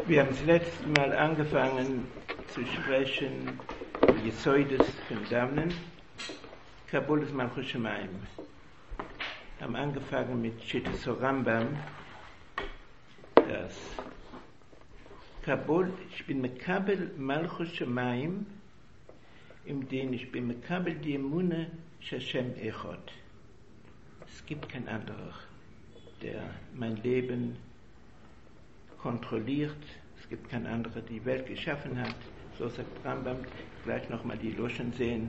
Wir haben das letzte Mal angefangen zu sprechen Yesoides von Davnen, Kabbalas Malchus Shamayim. Wir haben angefangen mit Shittas Rambam, das Kabbal, ich bin Mekabel Malchus Shamayim, in dem ich bin Mekabel die Emune Shashem Echad. Es gibt kein anderer, der mein Leben kontrolliert. Es gibt kein anderer, der die Welt geschaffen hat. So sagt Rambam, gleich nochmal die Loschen sehen.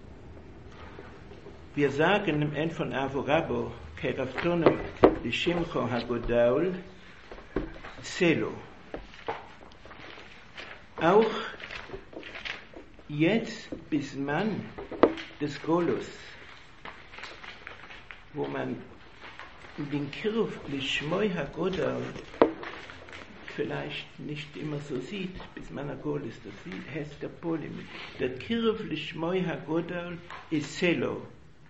Wir sagen im Ende von Avu Rabo, Keraftonem Lishimcho Hagodaul Selo. Auch jetzt bis man des Golus, wo man den Kiruf Lishmoi Hagodaul vielleicht nicht immer so sieht, bis man Agol ist, das heißt der Polim. Der Kiruf Lishmoi Hagodaul ist Selo,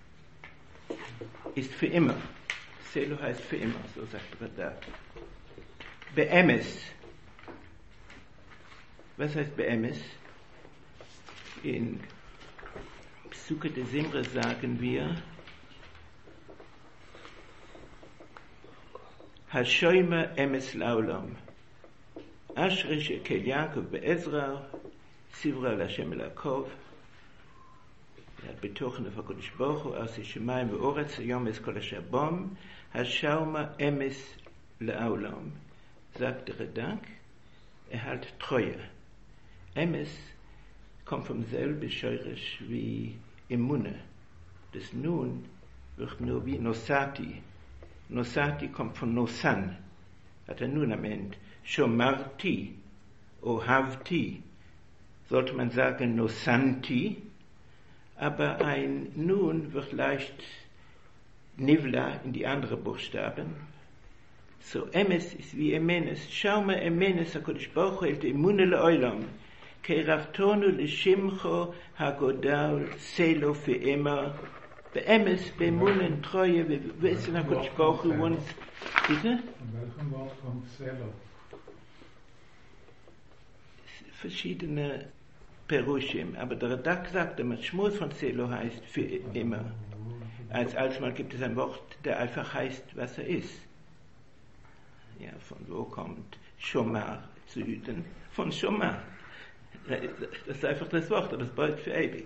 ist für immer. Selo heißt für immer, so sagt Radak. Be'emes. Was heißt Be'emes? In Psuke de Simre sagen wir, Hashoyma emes laulam. Ashri shekel Yaakov be'ezra, Sivra l'Hashem elakov, בתוכן הקדוש ברוך הוא, עשה שמיים ואורץ, היום es kol asher bom, Hashoyma emes laulam. Sagt der Radak, halt Treue. Emes kommt vom selben Scheurisch wie Emune. Das Nun wird nur wie Nosati. Nosati kommt von Nosan, hat Nun am Ende. Shomarti, Ohavti, sollte man sagen Nosanti, aber ein Nun wird leicht Nivla in die anderen Buchstaben. So Emes ist wie Emenes. Schau mal Emenes, HaKadosh Baruch Hu el Emune le'olam, Keiraftonu l'shimcho hagodaul selo fe'ema, Be'emes, be'emunen, Treue, wissen HaKadosh Baruch Hu uns. Bitte? In welchem Wort kommt Selo? Verschiedene Perushim, aber der Radak sagt, der Matschmuz von Selo heißt für immer. Als mal gibt es ein Wort, der einfach heißt, was er ist. Ja, von wo kommt Shomar zu hüten? Von Shomar. Das ist einfach das Wort, aber es bedeutet für ewig.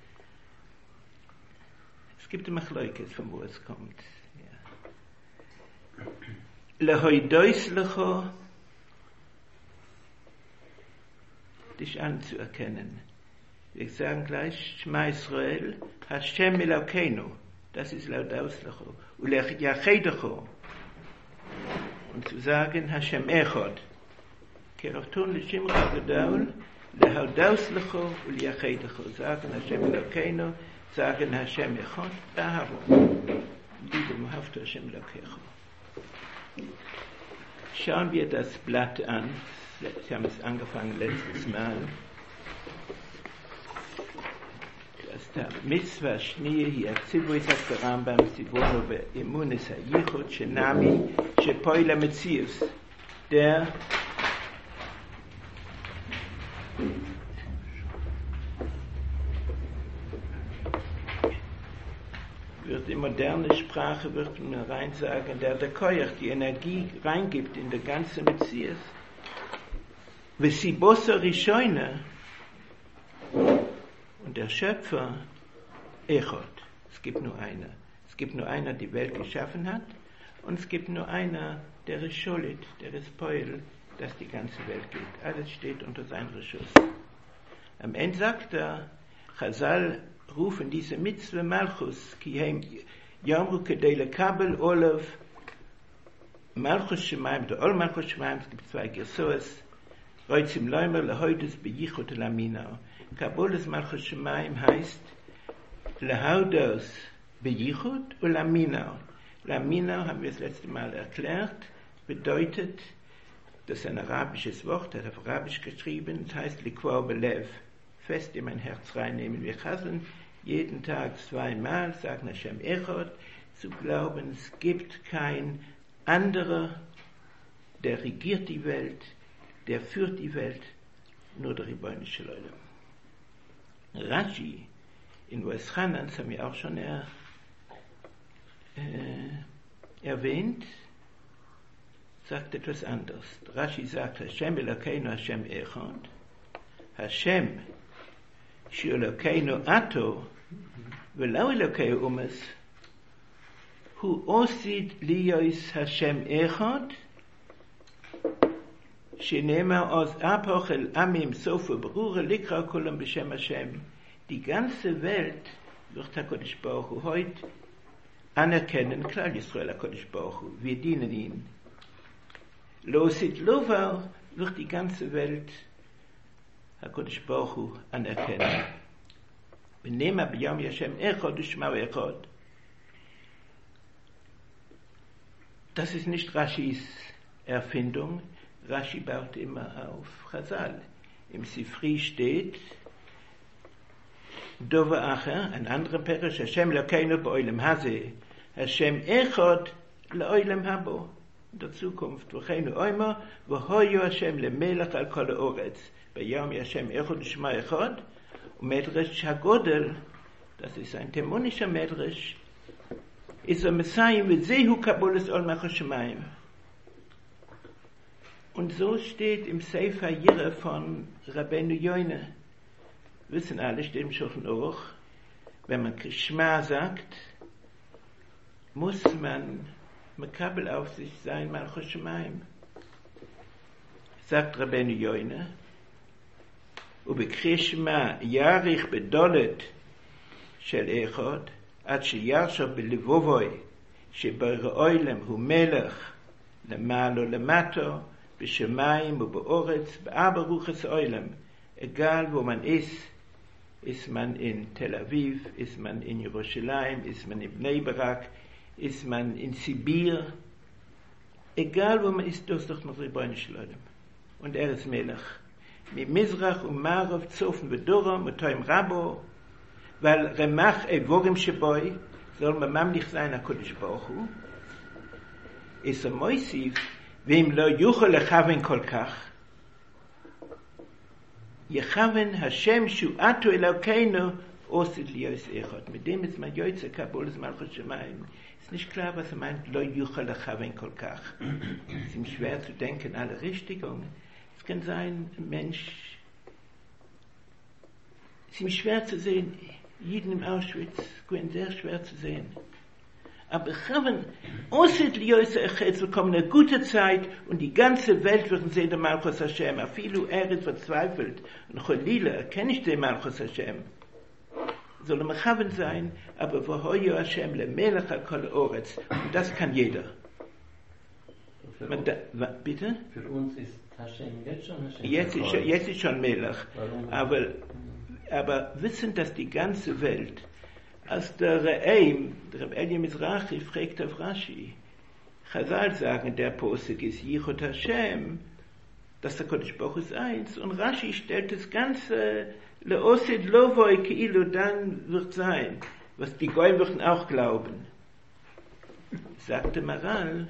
Es gibt eine Machleukes, von wo es kommt. Ja. Lehoidois lecho, dich anzuerkennen. Wir sagen gleich, Shema Israel, Hashem Elokeinu, das ist Laudaus lecho, Ulechachedecho, und zu sagen, Hashem Echad, Kerafton Lishim Hagodaul, Laudaus lecho, Ulechachedecho, sagen Hashem Elokeinu, sagen Hashem Echad, Ahavo, Liebe Mohafto Hashem Elokecho. Schauen wir das Blatt an. Sie haben es angefangen letztes Mal. Das Mitzvah Shniya hi Atzivui sagt der Rambam Sivono be'emunis hayichud shenami shepoila metzius. Der wird in moderne Sprache wird man rein sagen, der Koyach die Energie reingibt in der ganze Metzius. V'sibosa rishoyne, und der Schöpfer Echad. Es gibt nur einer. Es gibt nur einer, der die Welt geschaffen hat, und es gibt nur einer, der ist Scholit, der ist Poel, dass die ganze Welt geht. Alles steht unter seinem Reschuss. Am Ende sagt er, Chazal rufen diese Mitzvah Malchus, ki heim yamru kedei lekabel olav Malchus Shamayim, der Ol Malchus Shamayim, es gibt zwei Gersoes, Roitzim Leumer lehoides beyichot lamina. Kabbalas Malchus Shamayim heißt lehaudos beyichot und lamina. Lamina, haben wir das letzte Mal erklärt, bedeutet, das ist ein arabisches Wort, das auf Arabisch geschrieben, das heißt liquor belev, fest in mein Herz reinnehmen. Wir chaseln jeden Tag 2-mal, sagen Hashem Echad, zu glauben, es gibt kein anderer, der regiert die Welt, der führt die Welt, nur der Ribbono Shel Olam. Rashi in Va'eschanan, das haben wir auch schon erwähnt, sagt etwas anderes. Rashi sagt, Hashem Elokeinu Hashem Echad, Hashem She'Elokeinu Ato, Ve'lo Elokei Umas, Hu Osid Liyos Hashem Echad, Shenema Oz Apoch El Amim Sofu Berure Likra Kulam B'Shem Hashem. Die ganze Welt wird HaKadosh Baruch Hu heute anerkennen, klar Yisrael HaKadosh Baruch Hu, wir dienen ihm. Lo Osid Lovar wird die ganze Welt HaKadosh Baruch Hu anerkennen. V'nema B'yom Hashem Echad U'Shma Echad. Das ist nicht Rashis Erfindung. Rashi baut immer auf Chazal. Im Sifri steht, Dova Acher, ein anderer Perisch, Hashem Elokeinu b'oilem hazeh, Hashem Echad le'oilem habo. In der Zukunft, V'cheinu oimer, V'hoyu Hashem le'melech al kol ha'oretz, B'yom Hashem Echad U'Shma Echad, und Medrash HaGodel, das ist ein temonischer Medrash, ist der Messiah v'zehu kabolas ol mach hashemayim. Und so steht im Sefer Yireh von Rabbeinu Yoine, wissen alle, steht im Shulchan Aruch, wenn man Shema sagt, muss man mekabel auf sich sein, Malchus Shemayim. Sagt Rabbeinu Yoine, ובקריאת שמע יאריך בדולת של אחד, עד שירשב בלבובוי, שבעולם הוא מלך למעלה למטה, בשמיים ובאורץ, בארבע רוחס העולם, egal wo man ist man in Tel Aviv, ist man in Jerusalem, ist man in Bnei Barak, ist man in Sibir, egal wo man ist, das ist doch noch Ribbono Shel Olam. Und ist Melech. Mit Mizrach und Ma'arav, Zofen und Doram, mit Toim Rabo, weil Remach Evorim Sheboi, soll man mamlich sein, HaKadosh Baruch Hu, ist Moisif, wem lo yuchel lechaven kol kach, Yechaven Hashem Shu'atu Elokeinu Osid Liyos Echad. Mit dem ist man Yoyze Kabolas Malchus Shemayim. Ist nicht klar, was meint, Lo Yuchel Lechaven Kol Kach. Es ist ihm schwer zu denken, alle Richtigungen. Es kann sein, ein Mensch, es ist ihm schwer zu sehen, Jeden im Auschwitz, es sehr schwer zu sehen. Aber Chaven, Osid Liyos Echad, es wird kommen eine gute Zeit und die ganze Welt wird sehen, der Malchus Hashem. Afilu Eretz verzweifelt und Cholila erkenne ich den Malchus Hashem. Soll Chaven sein, aber V'hoyu Hashem le'melech al kol ha'oretz. Und das kann jeder. Bitte? Für uns ist Hashem jetzt schon Hashem. Jetzt ist schon Melech. Aber wissen, dass die ganze Welt, als der Re'eim, der Reb Elia Mizrachi, fragt auf Rashi, Chazal sagen, der Posek ist Yichud Hashem, dass der Kodesh Baruch ist eins, und Rashi stellt das Ganze, Le'osid Lovoi Keilu, dann wird sein, was die Goyim würden auch glauben. Sagte Maral,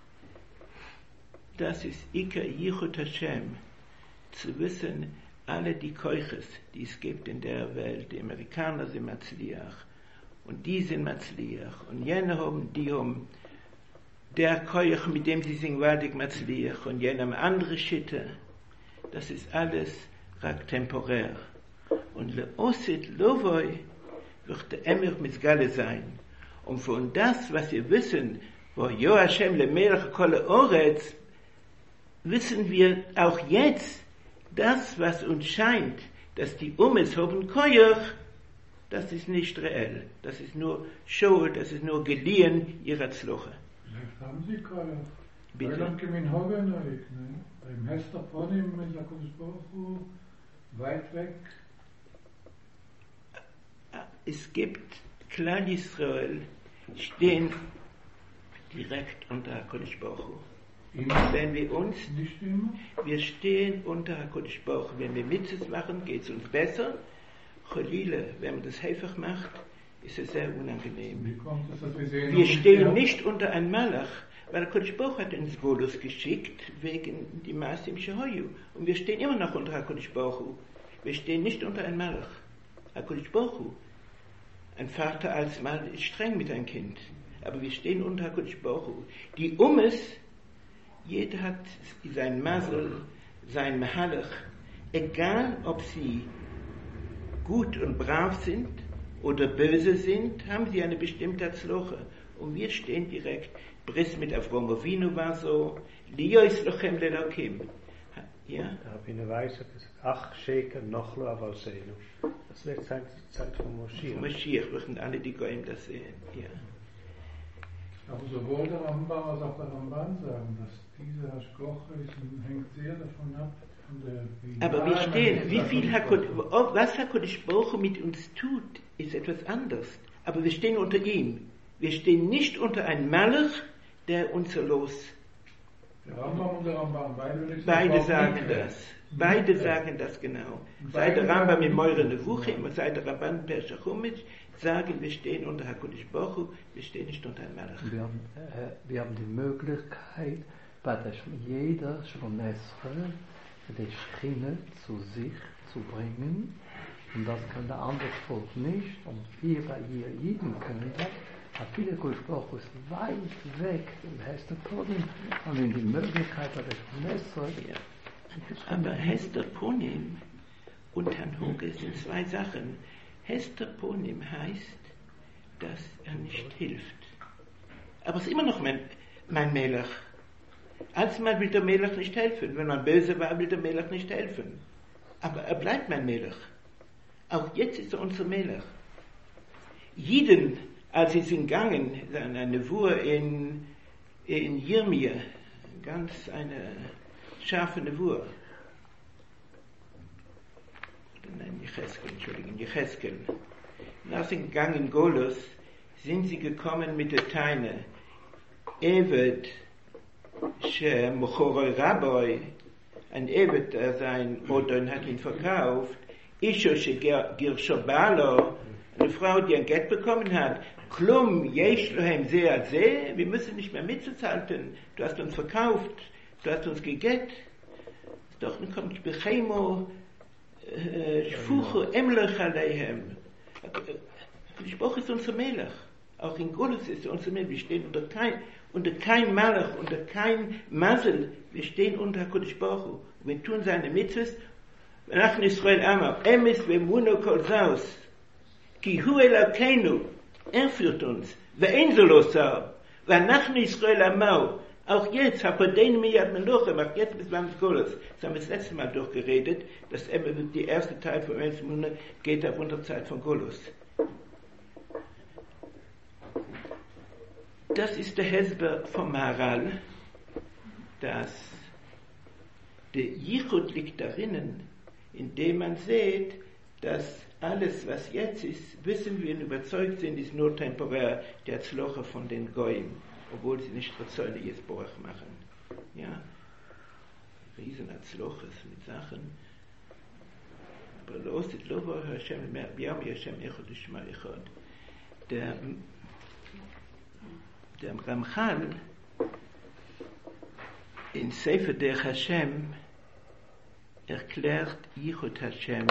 das ist Ika Yichud Hashem, zu wissen, alle die Keuches, die es gibt in der Welt, die Amerikaner sind Matzliach, und die sind Matzliach, und jene haben, die haben der Keuch, mit dem sie sind gewaltig Matzliach, und jene haben andere Schitte, das ist alles rak temporär. Und Le'osid Lovoi wird der Emir Mizgale sein. Und von das, was wir wissen, wo Yo Hashem le'melech kol ha'oretz, wissen wir auch jetzt, das, was uns scheint, dass die Ummes haben Keuch, das ist nicht reell. Das ist nur Show, das ist nur geliehen ihrer Zloche. Vielleicht haben sie Keuch. Bitte? Im Hester vorne mit HaKadosh Baruch Hu, weit weg. Es gibt Klal Yisrael, stehen direkt unter HaKadosh Baruch Hu. Wenn wir uns, wir stehen unter HaKadosh Baruch Hu. Wenn wir Mitzvot machen, geht es uns besser. Cholile, wenn man das Hefach macht, ist es sehr unangenehm. Wie kommt es, dass wir sehen, wir stehen nicht unter einem Malach, weil HaKadosh Baruch hat uns Golus geschickt, wegen die Maasim Shehoyu. Und wir stehen immer noch unter HaKadosh Baruch Hu. Wir stehen nicht unter einem Melech. HaKadosh Baruch Hu. Ein Vater als Mann ist streng mit einem Kind. Aber wir stehen unter HaKadosh Baruch Hu. Die Ummes, jeder hat sein Masel, sein Mehalach. Egal, ob sie gut und brav sind oder böse sind, haben sie eine bestimmte Atzloche. Und wir stehen direkt. Bris mit Avrom Avinu war so, Liois lochem lelokim. Ja? Rabbi Weiser gesagt, ach, Sheker, Nochlo, Avalseinu. Das wird Zeit von Moschiach. Moschiach, würden alle die Goyim das sehen. Ja. Aber sowohl der Rambam als auch der Ramban sagen, dass diese Hashkoche hängt sehr davon ab, von der aber wir stehen, wie viel was HaKadosh Baruch Hu mit uns tut, ist etwas anderes. Aber wir stehen unter ihm. Wir stehen nicht unter einem Melech, der unser Los. Der Rambam und der Ramban, beide sagen das. Beide sagen das genau. Sei der Rambam im Meure Nevuchim und sei der Ramban per Shachumitz, sagen, wir stehen unter HaKadosh Baruch Hu, wir stehen nicht unter einem Melech. Wir haben die Möglichkeit, bei jeder Schwonesre die Schiene zu sich zu bringen, und das kann der andere Volk nicht, und wir bei ihr Jeden können das. Aber viele HaKadosh ist weit weg im Hester Ponim, und in die Möglichkeit bei der Schwonesre. Ja. Aber Hester Ponim und Hanhoge sind zwei Sachen. Hester Ponim heißt, dass er nicht hilft. Aber es ist immer noch mein Melech. Alsmal will der Melech nicht helfen. Wenn man böse war, will der Melech nicht helfen. Aber er bleibt mein Melech. Auch jetzt ist er unser Melech. Jeden, als sie sind gegangen, eine Wur in Jirmia, ganz eine scharfe Wur. Nein, Jecheskel. Nach sie gegangen in Golus, sind sie gekommen mit der Teine. Eved, Mochoroi Rabbi, ein Eved, der sein Odon hat ihn verkauft, Isho Girsho Balo, eine Frau, die ein Geld bekommen hat, Klum, Yesh Lohem Seh, wir müssen nicht mehr mitzuzahlen, du hast uns verkauft, du hast uns gegett, doch dann kommt Bechemo, Shfuchu Emlech Aleihem. Die Sprache ist unser Melech. Auch in Golus ist unser Melech. Wir stehen unter kein Melech, unter kein Masel. Wir stehen unter HaKadosh Baruch Hu. Wir tun seine Mitzvahs. Nach Israel Amar, Emes ve'emuno kol zaus, ki hu Elokeinu, führt uns, ve'en so lo sar, ve'nachnu Israel Amar, auch jetzt, Hapodein Miyad Melochem, auch jetzt bis beim Golus, das haben wir das letzte Mal durchgeredet, dass die erste Teil von Emes Munde geht auf unserer Zeit von Golus. Das ist der Hesber vom Maharal, dass der Yichud liegt darin, indem man sieht, dass alles, was jetzt ist, wissen wir und überzeugt sind, ist nur temporär der Zloche von den Goyim, obwohl sie nicht Rezäune jetzt Borach machen. Ja? Riesen Zloches mit Sachen. Aber los ist Lobo Hashem, Biam Hashem Echad Ishma Echad. Der Ramchal in Sefer der Hashem erklärt Yichud Hashem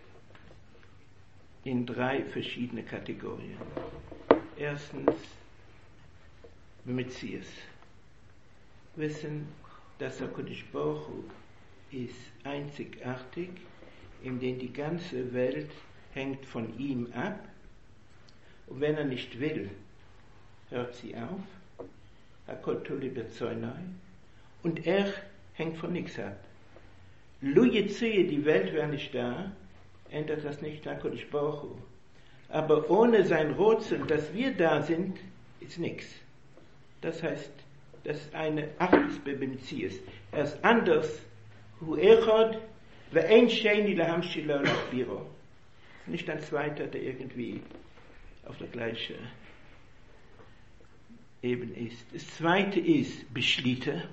in 3 verschiedene Kategorien. Erstens, Metzias. Wissen, dass HaKadosh Baruch Hu ist einzigartig, in dem die ganze Welt hängt von ihm ab. Und wenn er nicht will, hört sie auf. Hakol tuli bezoinai. Und er hängt von nichts ab. Lu Yitzuye, die Welt wäre nicht da, ändert das nicht HaKadosh Baruch Hu. Aber ohne sein Wurzel, dass wir da sind, ist nichts. Das heißt, das ist eine Achtus Bebemzies. Er ist anders, hu echad, ve'en sheini lahamshi lo lachbiro. Nicht ein zweiter, der irgendwie auf der gleichen Ebene ist. Das zweite ist Beschlieter.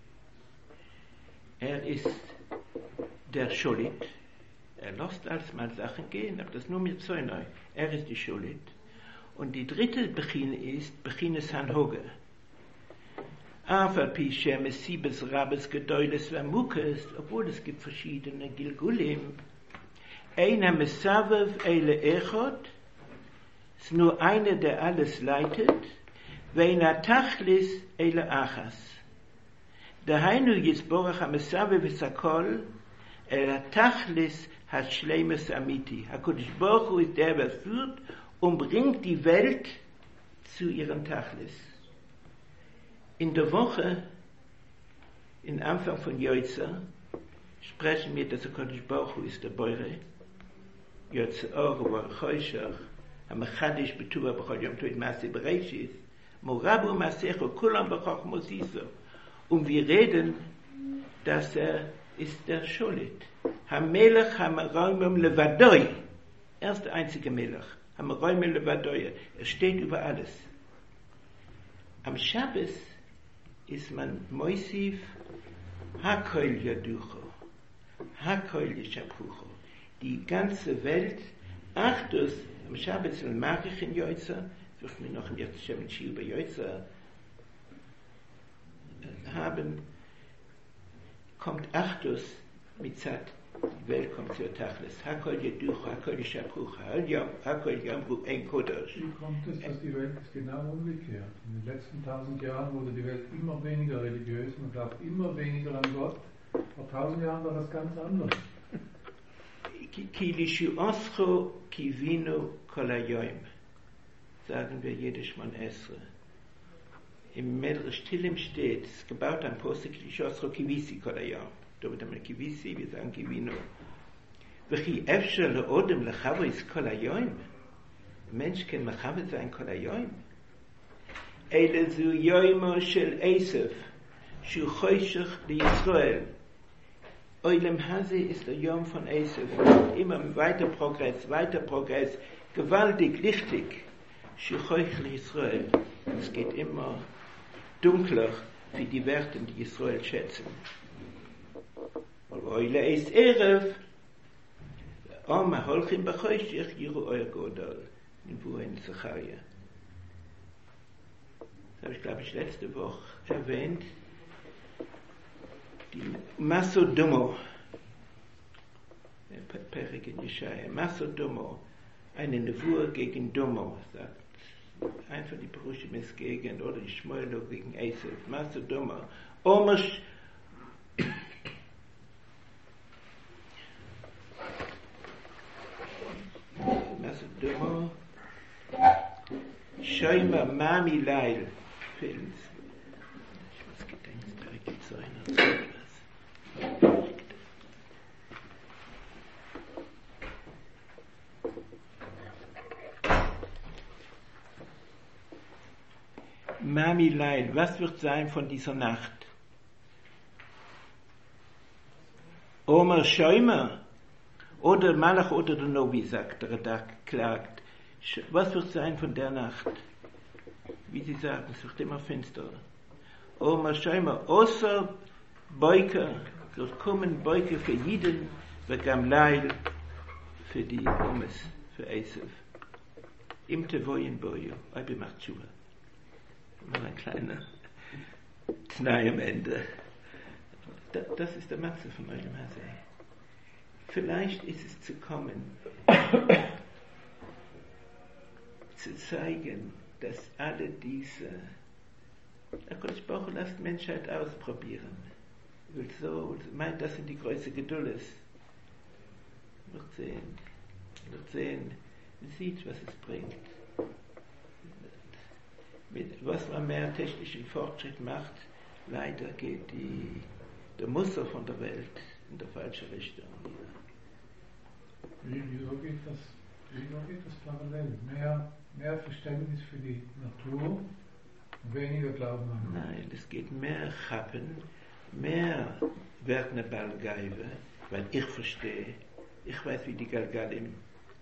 Er ist der Scholit. Er lässt als mal Sachen gehen, aber das nur mit Zäunoi. Er ist die Scholit. Und die dritte Bechine ist Bechine Sanhoge. Afapi Shemes Sibes Rabes Gedoiles Vamukes, obwohl es gibt verschiedene Gilgulim. Einer Mesavev Eile Echot, ist nur einer, der alles leitet, Veina Tachlis Eile Achas. Daheinu Yisborach HaMesavev V'Sakol, Tachlis hat Shleimes Amiti. HaKadosh Baruch Hu ist der, der führt und bringt die Welt zu ihrem Tachlis. In der Woche, im Anfang von Yoitza, sprechen wir, dass HaKadosh Baruch Hu ist der Beure. Yoitza Oru war Choshach, HaMachadish Betuah B'chol Yom Tov Maaseh Bereishis, Morabu Maasecho Kulam B'chochmo Siso. Und wir reden, dass ist der Scholit. HaMelech HaMeroimim Levadoi. Er ist der einzige Melech. HaMeroimim Levadoi. Er steht über alles. Am Shabbos ist man Moisiv HaKol Yaducho. HaKol Yishapucho. Die ganze Welt, Achdus, am Shabbos und Marich in Yoitza, wird mir noch jetzt schon mit Shiur bei Yoitza haben, kommt Achdus mit Zad, die Welt kommt zu Tachlis. Hakol Yeduch, Hakol Yishapuch, Hakol Yamru Ein Kodesh. Wie kommt es, dass die Welt ist genau umgekehrt? In den letzten 1000 Jahren wurde die Welt immer weniger religiös, man glaubt immer weniger an Gott. Vor 1000 Jahren war das ganz anders. Ki lishu oscho kivinu kol hayoim, sagen wir jedes Mal Esre. Im Medrash Tillim steht, es ist gebaut am Posek lishu oscho kivisi kol hayom. Da wird einmal kivisi, wir sagen kivinu. V'chi efshar le'odem lechavos kol hayoim. Ein Mensch kann mechavos sein kol hayoim. Eile zu yoimo shel Esav, shu choshech liYisrael. Oilem Hase ist der Yom von Esav. Immer weiter Progress, gewaltig, lichtig. Schuchoich Israel. Es geht immer dunkler für die Werten, die Israel schätzen. Oile ist Erev. Oma holchim bachoshich yiru oyer godol. In Buhen Zacharia. Das habe ich, glaube ich, letzte Woche erwähnt. Die Masodomo, Perik in Jeschaya, Masodomo, eine Nevur gegen Domo, sagt einfach die Perushimis gegen, oder die Shmuelo gegen Esav, Masodomo, Omash, Masodomo, Shoima Mami Lail, Films. Ich muss gedenken, da gibt es so eine. Mami Leil, was wird sein von dieser Nacht? Omer Schäumer oder Malach oder der Novi, sagt der Redak, klagt. Was wird sein von der Nacht? Wie sie sagen, es wird immer finsterer. Omer Schäumer, außer Beuker, wird kommen Beuker für Jiden, Vegam Leil für die Omes, für Esav. Im Tevoyen Boyo, Oibe macht Tshuva. Mal ein kleiner Tnai am Ende. Das ist der Matze von eurem Hase. Vielleicht ist es zu kommen, zu zeigen, dass alle diese, HaKadosh Baruch Hu lasst Menschheit ausprobieren. Meint, das sind die größte Geduldes. Wird sehen, man sieht, was es bringt. Was man mehr technischen Fortschritt macht, leider geht der Muster von der Welt in der falsche Richtung. Wieso geht das parallel? Mehr Verständnis für die Natur, weniger Glauben an Gott. Nein, es geht mehr Chappen, mehr Wertner Balgaive, weil ich verstehe, ich weiß, wie die Galgalim.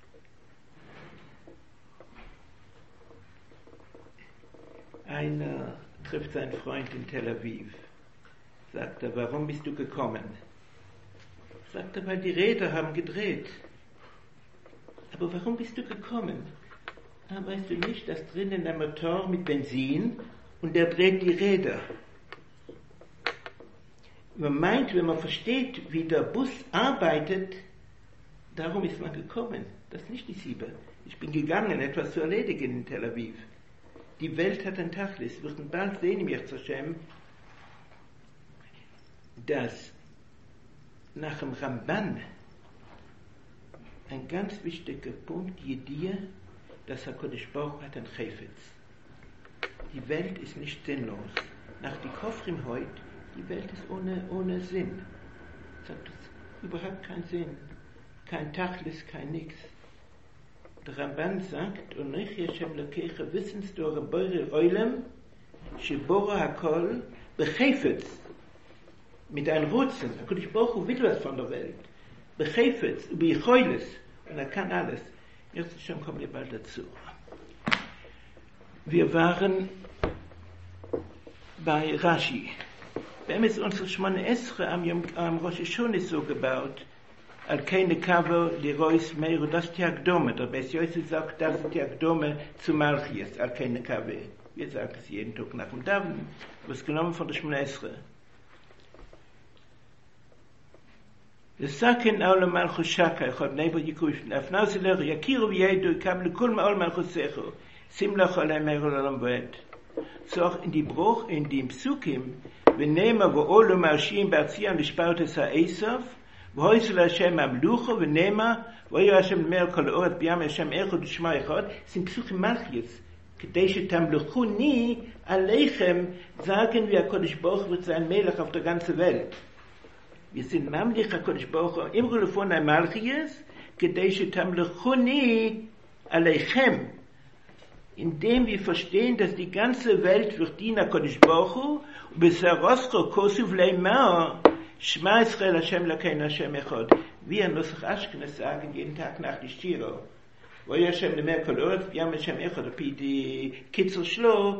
Einer trifft seinen Freund in Tel Aviv. Sagt er, warum bist du gekommen? Sagt er, weil die Räder haben gedreht. Aber warum bist du gekommen? Weißt du nicht, dass drinnen der Motor mit Benzin und der dreht die Räder. Man meint, wenn man versteht, wie der Bus arbeitet, darum ist man gekommen. Das ist nicht die Siebe. Ich bin gegangen, etwas zu erledigen in Tel Aviv. Die Welt hat ein Tachlis. Wir werden bald sehen im Yirtzeh Hashem, dass nach dem Ramban ein ganz wichtiger Punkt, Jediyah, dass HaKadosh Baruch Hu hat ein Chayfetz. Die Welt ist nicht sinnlos. Nach die Kofrim heute, die Welt ist ohne Sinn. Sagt es überhaupt keinen Sinn. Kein Tachlis, kein Nix. Der Ramban sagt, und ich Hashem Lokecha wissensdore Beure Oilem, Shebora Hakol, Bechayfetz. Mit einem Rutzen. HaKadosh Baruch Hu will was von der Welt. Bechayfetz, Ubeichoiles. Und kann alles. Jetzt schon kommen wir bald dazu. Wir waren bei Rashi. Wir haben jetzt unsere Shmone Esre am Rosh Hashanah so gebaut. Al keine Kavo, Leroy's Meir, und das ist die Akdome. Der Beis Yosef sagt, das ist die Akdome zu Malchies. Al keine Kavo. Wir sagen es jeden Tag nach dem Davon. Was genommen von der Shmone Esre. לסכן אול מלכו שקה, אחד נבו יקושן, אפנאו סלך, יכירו וידו, יקבלו כל מאול מלכו סכו, שים לך עליהם מהרו לעולם ועד. צורך אין די ברוך, אין די פסוקים, ונאמר ואולו מרשים בארציהם לשפרות את האסוף, והויסו להשם המלוכו, ונאמר, ואויו השם למר כל האורת בים השם אחד ושמע אחד, sind פסוקים מלכיס, כדי שתמלכוני עליכם, sagen wir, HaKadosh Baruch Hu wird sein Melech auf der ganzen Welt. Wir sind Mamlich HaKadosh Baruch Hu im Grunde von einem Malchies, כדי שתמלכוני עליכם, indem wir verstehen, dass die ganze Welt wird dienen HaKadosh Baruch Hu, und besaroscho kosuv leimar, Shema Yisrael Hashem Lakeinu Hashem Echad. Wir Nusach Ashkenaz sagen jeden Tag nach die Shiro, wo Hashem lemer kol oret, Yam Hashem Echad, auf die Kitzel Shlo,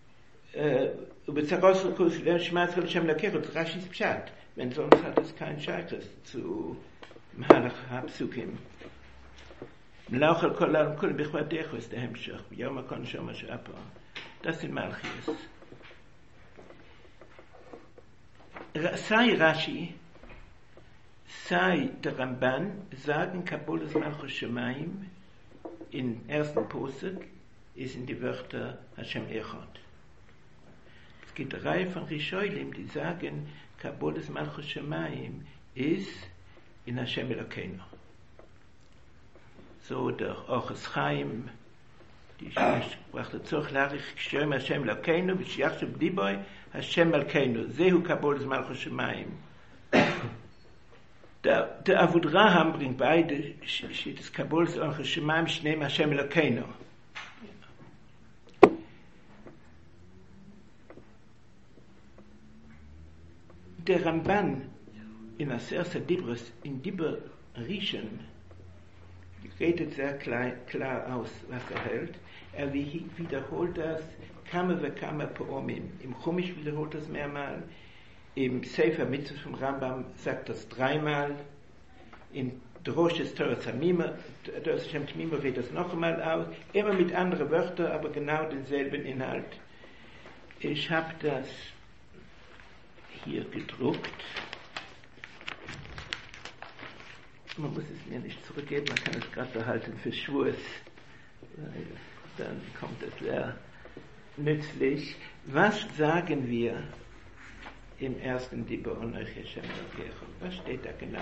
ובצרוסו kosuv leimar, Shema Yisrael Hashem Lakeinu, das Rashi ist Pshat. Wenn sonst hat es kein Scheiches zu Mahalach HaPsukim. מלאך על כל העולם כולו בכבודך ist der Hemmschach. ביום הקון שומע שאפו. Das sind Malchies. Sei Rashi, sei der Ramban, sagen Kabbalas Malchus Shemaim in ersten Posuk ist in die Wörter Hashem Echad. Es gibt eine Reihe von Rishonim, die sagen, Kabbalas Malchus Shemaim ist in Hashem Elokeinu. So der Ochas Chaim, die brachte Zoch Larich, Kshem Hashem Elokeinu, V'shiach Sheb Diboy, Hashem Elokeinu. Zehu Kabbalas Malchus Shemaim. Der Avudraham bringt beide, steht das Kabbalas Malchus Shemaim, Shneim Hashem Elokeinu. Der Ramban in Asersa Dibros, in Dibber Rishon, redet sehr klar aus, was hält. Er wiederholt das Kame Poomim. Im Chumash wiederholt das mehrmal. Im Sefer Mitzvah vom Rambam sagt das dreimal. Im Droshes Torah Tamima wird das noch einmal aus. Immer mit anderen Wörtern, aber genau denselben Inhalt. Ich habe das hier gedruckt. Man muss es mir nicht zurückgeben, man kann es gerade behalten für Schwurs, weil dann kommt es sehr nützlich. Was sagen wir im ersten Dibur und Hashem Elokeinu? Was steht da genau?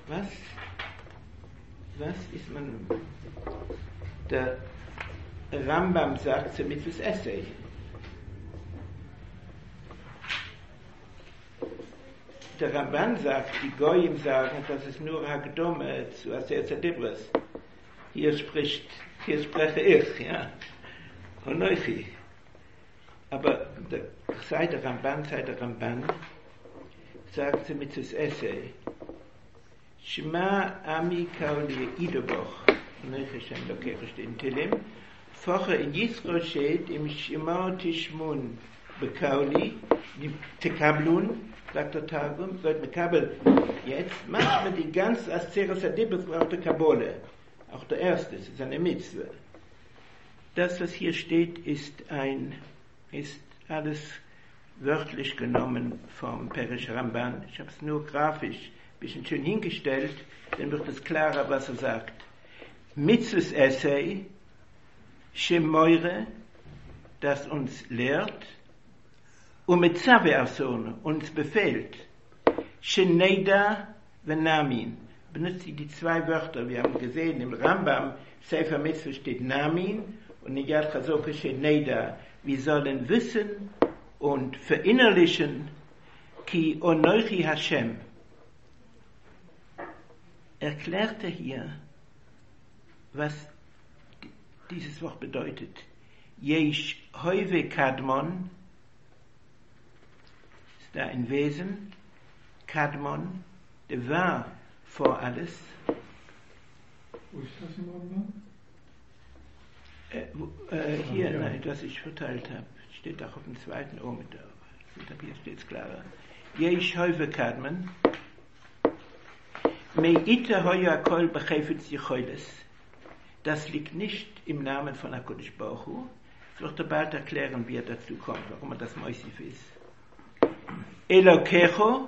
Was ist man? Der Rambam sagt zu Mitzvahs Essay. Der Ramban sagt, die Goyim sagen, das ist nur Hakdome zu Asersa Dibros. Hier spreche ich, ja. Und Neuchi. Aber seit der Ramban sagt sie mit das Essay, Shema Ami Kauli Idoboch, Neuchi Shem Lokecha steht in Tilim, Foche in Yisro steht im Shema Tishmun Bekauli, Tekablun, sagt der Targum, wird mit Kabel jetzt, macht man die ganze Asersa Dibros auf der Kabole. Auch der erste, es ist eine Mitzvah. Das, was hier steht, ist alles wörtlich genommen vom Perish Ramban. Ich habe es nur grafisch ein bisschen schön hingestellt, dann wird es klarer, was er sagt. Mitzvus Essay, Shemoire, das uns lehrt, und Mitzave Asone, uns befehlt, Sheneida Venamin, benutzt die zwei Wörter, wir haben gesehen, im Rambam, Sefer Mitzvah steht Namin, und in Yad Chazoka steht Neida. Wir sollen wissen und verinnerlichen, Ki Onochi Hashem. Erklärte hier, was dieses Wort bedeutet. Yesh Heuve Kadmon, ist da ein Wesen, Kadmon, der war vor alles. Wo ist das im Rambam? Hier, nein, das ich verteilt habe, steht auch auf dem zweiten Omen da. Hier steht es klarer. Yesh Heuve Kadmon, Me'ita Hoya Kol Bechefetz Yichodes. Das liegt nicht im Namen von HaKadosh Baruch Hu. Ich werde bald erklären, wie er dazu kommt, warum er das Moisif ist. Elokecho,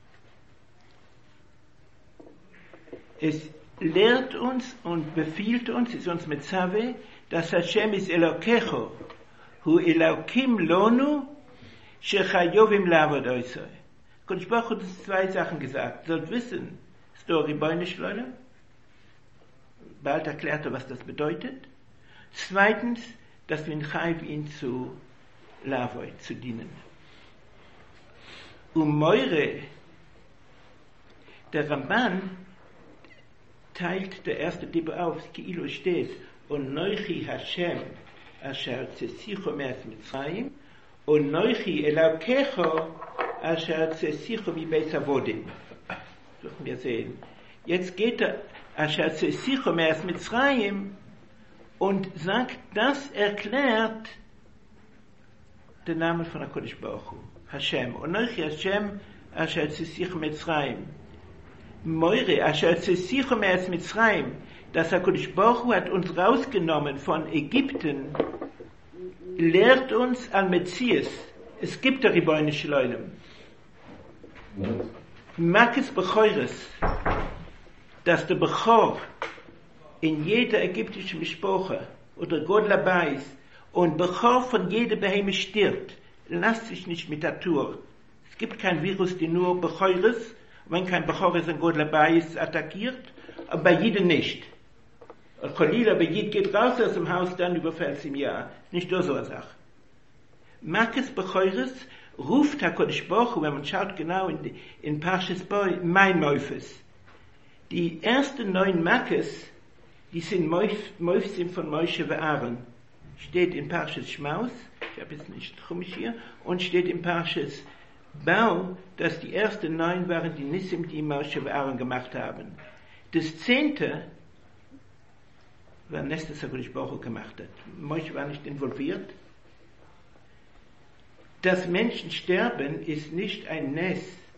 es lehrt uns und befiehlt uns, ist uns mit Zave, dass Hashem ist Elokecho, hu Elokim lonu, shechayovim lavod oisoi. HaKadosh Baruch Hu hat uns zwei Sachen gesagt. Sollt wissen, Story Beinisch Leute. Bald erklärt er, was das bedeutet. Zweitens, dass wir in Chayv ihn zu Lavoi, zu dienen. Moire, der Ramban teilt der erste Dibber auf, Kilo steht, und Neuchi Hashem, Asher Tzesicho Me'as Mitzrayim, und Neuchi Elaukecho, Asher Tzesicho Mi-Beis Avodim. Dürfen wir sehen. Jetzt geht er Asher Tzesicho Me'as Mitzrayim und sagt, das erklärt den Namen von HaKadosh Baruch Hu, Hashem. Und Neuchi Hashem, Asher Tzesicho Mitzrayim. Moire, Asher Tzesicho Me'as Mitzrayim, dass HaKadosh Baruch Hu hat uns rausgenommen von Ägypten, lehrt uns al Metzies. Es gibt der Ribono Shel Olam. Makes Bechoires, dass der Bechor in jeder ägyptischen Mischpoche oder Godla Bais und Bechor von jeder Beheme stirbt, lasst sich nicht mit der Tour. Es gibt kein Virus, die nur Bechoires, wenn kein Bechor in Godla Bais attackiert, aber bei jedem nicht. Und Cholila, bei jedem geht raus aus dem Haus, dann überfällt es im Jahr. Nicht nur so eine Sache. Makes Bechoires ruft HaKadosh Baruch Hu, wenn man schaut genau in Parshas Mein Moifes. Die ersten 9 Makes, die sind Moifsim von Moshe und Aaron. Steht in Parshas Shmaus, ich habe jetzt nicht Chumash hier, und steht in Parshas Bau, dass die ersten 9 waren die Nissim, die Moshe und Aaron gemacht haben. Das 10. war Nest, das HaKadosh Baruch Hu gemacht hat. Moshe war nicht involviert. Das Menschen sterben ist nicht ein Ness,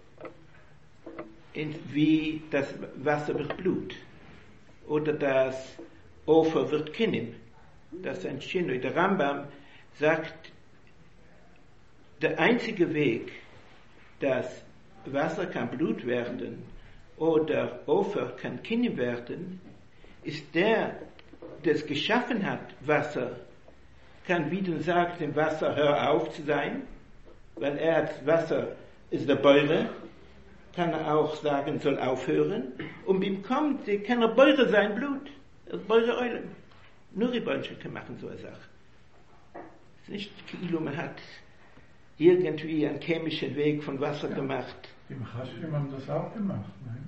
wie das Wasser wird Blut oder das Ofer wird Kinnim. Das ist ein Shinui. Der Rambam sagt, der einzige Weg, dass Wasser kann Blut werden oder Ofer kann Kinnim werden, ist der, der es geschaffen hat, Wasser, kann wieder sagen, dem Wasser hör auf zu sein, weil er hat Wasser ist der Beure, kann er auch sagen, soll aufhören, und ihm kommt, kann er Beure sein, Blut, das Beure Eulen. Nur die Bönche können machen so eine Sache. Es ist nicht Kilo, man hat irgendwie einen chemischen Weg von Wasser gemacht. Die Chashim haben das auch gemacht, nein?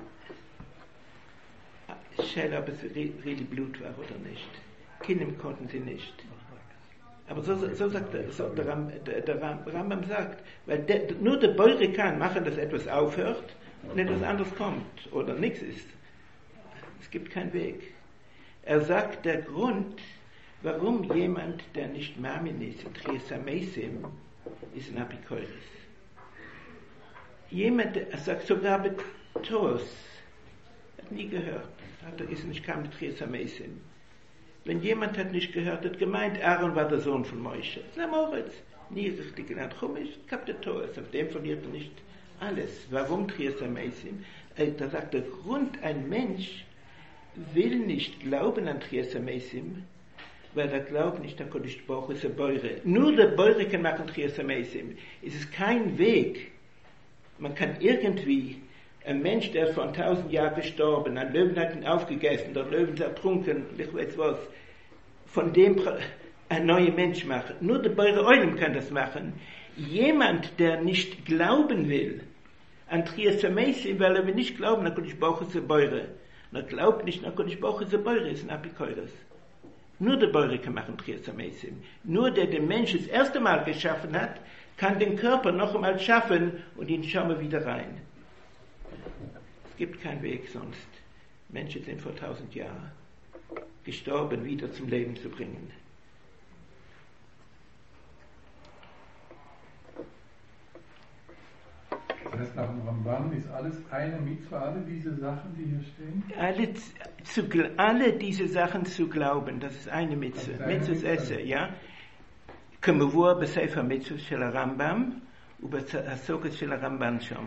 Schell, ob es richtig Blut war oder nicht. Kinnem konnten sie nicht. Aber so sagt der Rambam sagt, weil nur der Beure kann machen, dass etwas aufhört und etwas anderes kommt oder nichts ist. Es gibt keinen Weg. Er sagt, der Grund, warum jemand, der nicht Mamin ist, in Triesa Mesim, ist ein Apikoris. Jemand, er sagt sogar Betos, hat nie gehört, ich kam mit Triesa Mesim. Wenn jemand hat nicht gehört, hat gemeint, Aaron war der Sohn von Moshe. nie richtig gelernt. Chumash, Kapitatoris, auf dem verliert er nicht alles. Warum Trias Ameisim? Da sagt der Grund, ein Mensch will nicht glauben an Trias Ameisim, weil er glaubt nicht an Kodesh Baruch ist der Beure. Nur der Beure kann machen Trias Ameisim. Es ist kein Weg. Man kann irgendwie, ein Mensch, der vor 1000 Jahren gestorben, ein Löwen hat ihn aufgegessen, der Löwen ist ertrunken, ich weiß was, von dem ein neuer Mensch machen. Nur der Beure Eulim kann das machen. Jemand, der nicht glauben will an Trias Ameisim, weil er will nicht glauben an Kodesh Baruch ist der Beure. Er glaubt nicht an Kodesh Baruch ist der Beure, ist ein Apikoros. Nur der Beure kann machen Trias Ameisim. Nur der den Mensch das erste Mal geschaffen hat, kann den Körper noch einmal schaffen und ihn schauen wir wieder rein. Es gibt keinen Weg sonst. Menschen sind vor 1000 Jahren gestorben, wieder zum Leben zu bringen. Das heißt, nach dem Ramban ist alles eine Mitzvah, alle diese Sachen, die hier stehen? Alle diese Sachen zu glauben, das ist eine Mitzvah. Mitzvah Esse, ja. כמבואר בספר המצוות של הרמב"ם ובהסוגת של הרמב"ן שם,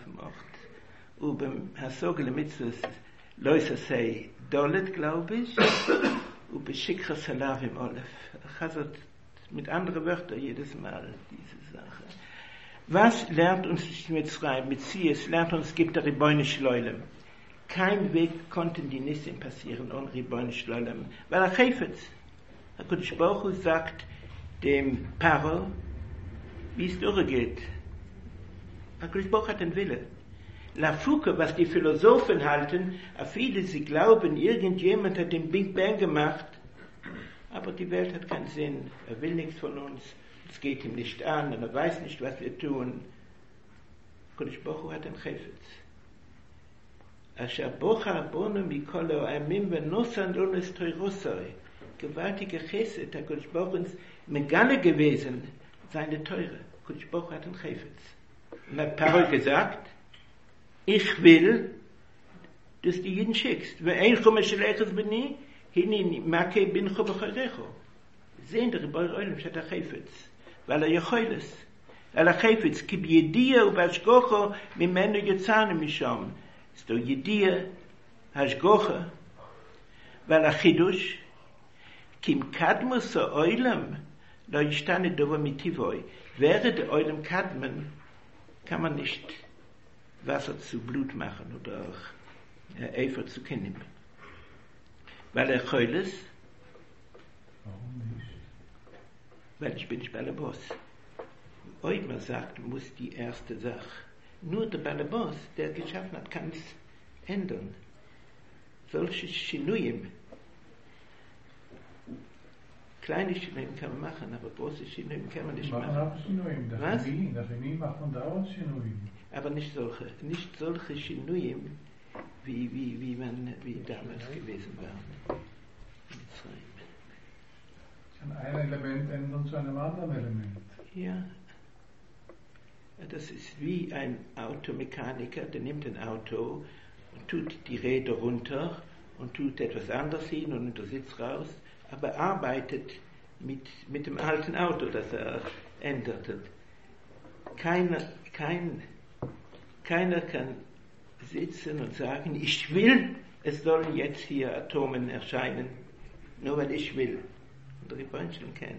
ובהסוגת למצוות לא יססי דולת, glaube ich, ובשיקרא סלאב im Olef. Chazot mit anderen Wörtern jedes Mal diese Sache. Was lernt uns Mitzrayim? Metzies lernt uns, es gibt der Ribono Shel Olam. Kein Weg konnten die Nissim passieren ohne Ribono Shel Olam, weil er Chayfetz. HaKadosh Baruch Hu sagt dem Paro, wie es durchgeht. HaKadosh Baruch hat den Wille. Lafuke, was die Philosophen halten, viele sie glauben, irgendjemand hat den Big Bang gemacht, aber die Welt hat keinen Sinn. Er will nichts von uns, es geht ihm nicht an, und er weiß nicht, was wir tun. HaKadosh Baruch Hu hat den Chayfetz. Asher bocha bono mikol ha'amim v'nosan lunes teirosoi. Gewaltige Chesed, der HaKadosh Baruch Hu uns Megane gewesen, seine Teure. HaKadosh Baruch Hu hat den Chayfetz. Und hat Paro gesagt, ich will, dass die Jeden schickst. Ve'ein chum eshelechas b'ni, hini makei bincho b'charecho. Sehen der Rebbe Oilem, hat er Chayfetz. Weil er Yechoiles. Weil er Chayfetz, ki b'yedia u'b'ashgocho mimenu yetzanu misham. Ist doch Yedia, Hashgocha. Weil er Chidush, kim kadmus ha'oilem, lo yishtane dovo mitivoi. Während der Oilem kadmen, kann man nicht Wasser zu Blut machen oder auch Eifer zu kennen. Weil er Cheules, Warum nicht? weil ich bin nicht Balabos. Oidmer sagt, muss die erste Sache. Nur der Balabos, der geschaffen hat, kann es ändern. Solche Shinuyim, kleine Shinuyim kann man machen, aber große Shinuyim kann man nicht machen. Auch Shinuyim. Was? Der Chemie macht man dauernd Shinuyim. Aber nicht solche Shinuyim, wie damals gewesen war. Ein Element ändern zu einem anderen Element. Ja. Das ist wie ein Automechaniker, der nimmt ein Auto und tut die Räder runter und tut etwas anderes hin und nimmt den Sitz raus, aber arbeitet mit dem alten Auto, das er ändert hat. Keiner kann sitzen und sagen, ich will, es sollen jetzt hier Atomen erscheinen, nur weil ich will. Und der Rebbe Oilem kennt.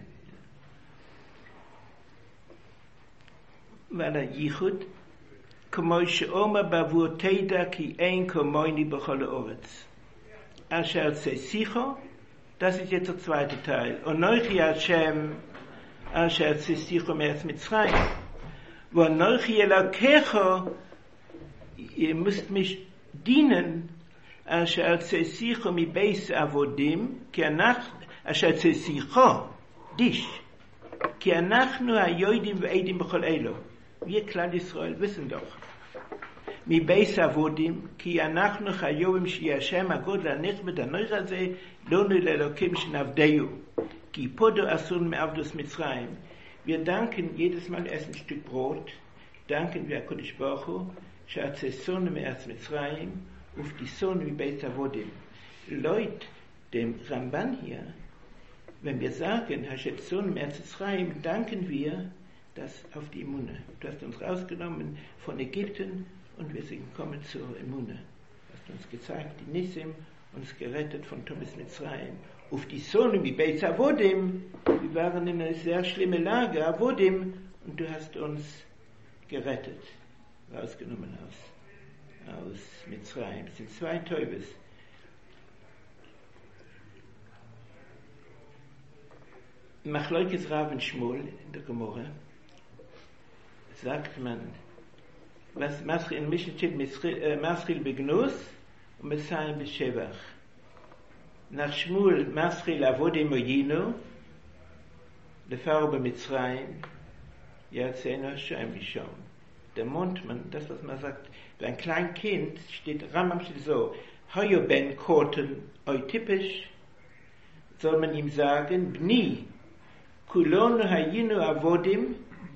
weil er Yichud, כמו שאומר בעבור תדע כי אין כמוני בכל הארץ. אשר צסיחו, das ist jetzt der zweite Teil. Und Neuchi Hashem, Asher Tzisicho Meretz Mitzrayim. Wo Neuchi Elokecho, ihr müsst mich dienen, Asher Tzisicho mi Beis Avodim, Asher Tzisicho, dich, כי אנחנו היודעים ועדים בכל אלו. Wir Klal Israel wissen doch. מבייס אבודים, כי אנחנו חייבים שיהיה השם הגודל הנכבד הנויר הזה, לא לאלוקים שנעבדהו. כי פודו אסון מעבדוס מצרים. Wir danken jedes Mal essen ein Stück Brot, danken wir HaKadosh Baruch Hu, שעצי סון מארץ מצרים, ופתי סון מבייס אבודים. Leut, dem Ramban hier, wenn wir sagen, Hashem Son Merz Israel, danken wir, das auf die Immune. Du hast uns rausgenommen von Ägypten und wir sind gekommen zur Immune. Du hast uns gezeigt, die Nissim, uns gerettet von Tumis Mitzrayim. Auf die Sonne wie Beis Avodim, wir waren in einer sehr schlimmen Lage, Avodim, und du hast uns gerettet, rausgenommen aus Mitzrayim. Es sind 2 Teubes. Machloikes Rav und Shmuel in der Gemorre sagt man, was Maschil Begnus und Messiah Beshevach. Nach Shmuel Maschil Avodim Oyinu, Lefaro B'Mitzrayim, Yatzenu Hashem Bishom. Der Mundmann, das was man sagt, bei einem kleinen Kind steht, Rambam steht so, Hoyo ben Koten Eutypisch, soll man ihm sagen, Bni, Kulonu Hayinu Avodim,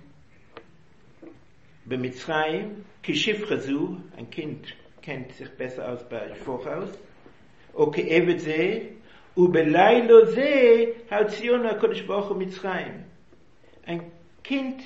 B'Mitzrayim, Kishifrazu, ein Kind kennt sich besser aus bei Voraus, Okay, Evet ze, Ubelailo ze, Halzion HaKodesh Baruch Hu Mitzrayim. Ein Kind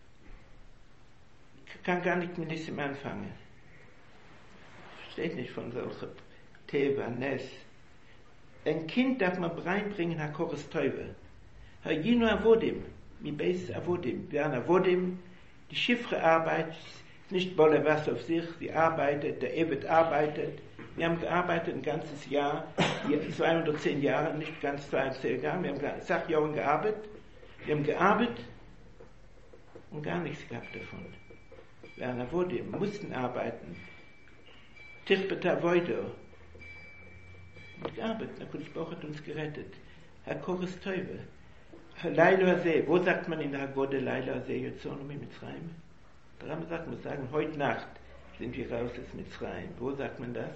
kann gar nicht mit diesem anfangen. Versteht nicht von solchen Teva, Nes. Ein Kind darf man reinbringen, HaKoros Teuve. Hayinu Avodim, mi Beis Avodim. Wir haben Avodim, die Chiffre-Arbeit, nicht Bolle was auf sich, sie arbeitet, der Evet arbeitet. Wir haben gearbeitet ein ganzes Jahr, 210 Jahre, nicht ganz 210 Jahre, wir haben 8 Jahre gearbeitet, wir haben gearbeitet und gar nichts gehabt davon. Wir mussten arbeiten. Tichbeta Voido. Und gearbeitet, der Kodesh Baruch hat uns gerettet. HaKoros Teuve. Lailo Hazeh, wo sagt man in der Haggadah Lailo Hazeh Yotzonu Mitzrayim? Daran sagt man, sagen, heute Nacht sind wir raus aus Mitzrayim. Wo sagt man das?